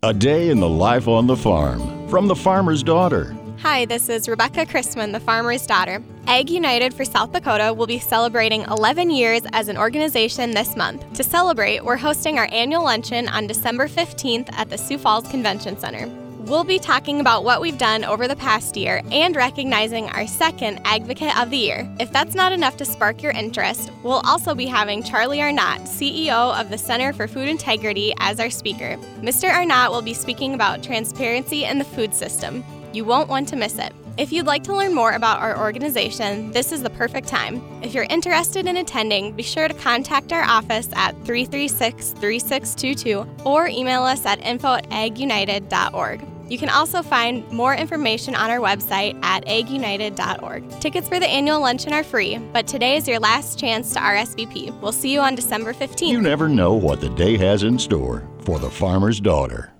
A day in the life on the farm from the farmer's daughter. Hi, this is Rebecca Chrisman, the farmer's daughter. Ag United for South Dakota will be celebrating 11 years as an organization this month. To celebrate, we're hosting our annual luncheon on December 15th at the Sioux Falls Convention Center. We'll be talking about what we've done over the past year and recognizing our second Advocate of the Year. If that's not enough to spark your interest, we'll also be having Charlie Arnott, CEO of the Center for Food Integrity, as our speaker. Mr. Arnott will be speaking about transparency in the food system. You won't want to miss it. If you'd like to learn more about our organization, this is the perfect time. If you're interested in attending, be sure to contact our office at 336-3622 or email us at info@agunited.org. You can also find more information on our website at agunited.org. Tickets for the annual luncheon are free, but today is your last chance to RSVP. We'll see you on December 15th. You never know what the day has in store for the farmer's daughter.